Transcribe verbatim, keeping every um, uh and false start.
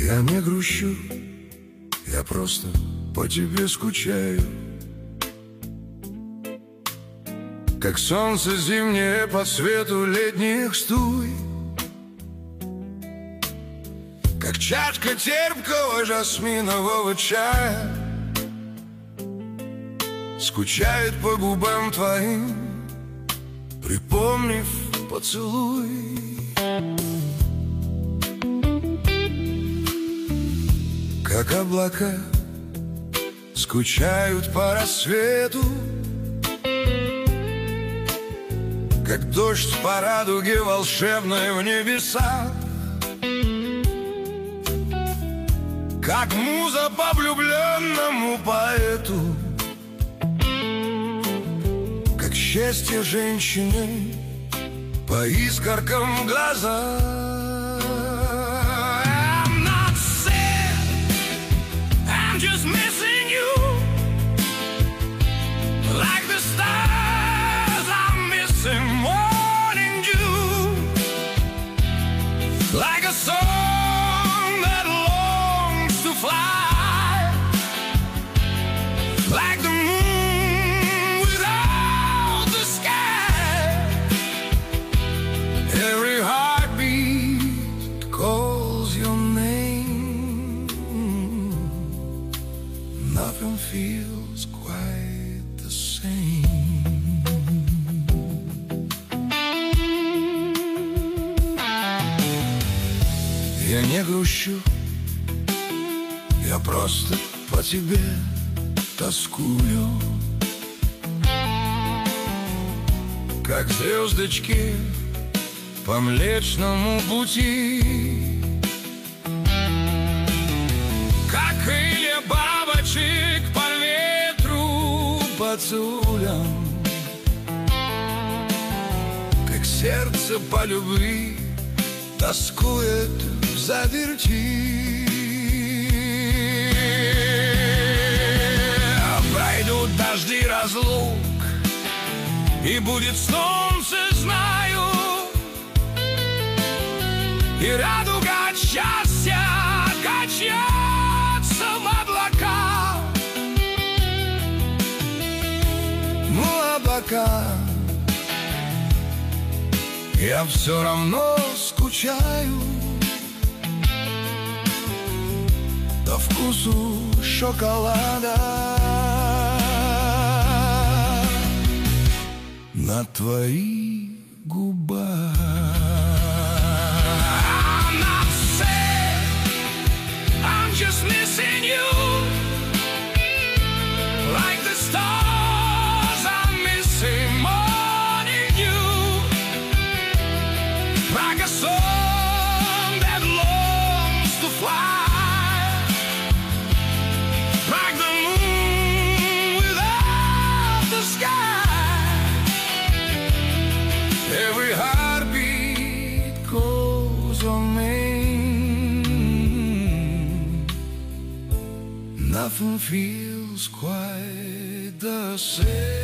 Я не грущу, я просто по тебе скучаю, как солнце зимнее по свету летних стуй, как чашка терпкого жасминового чая скучает по губам твоим, припомнив поцелуй. Как облака скучают по рассвету, как дождь по радуге волшебной в небесах, как муза по влюбленному поэту, как счастье женщины по искоркам в глазах. Just missing you, like the stars I'm missing morning dew, like a song that longs to fly, like the moon without the sky. Every heartbeat calls your name. Nothing feels quite the same. Я не грущу, я просто по тебе тоскую, как звездочки по Млечному пути, как крылья бабочек по ветру поцелуям, как сердце по любви тоскует взаперти. Пройдут дожди разлук, и будет солнце, знаю, и радуга от счастья качается в облака. Ну, облака, я все равно скучаю по вкусу шоколада на твоих губах. I'm not sad, I'm just missing you, like the stars I'm missing morning dew, like a song that longs to fly, like the moon without the sky. Every heartbeat calls your name. Nothing feels quite the same.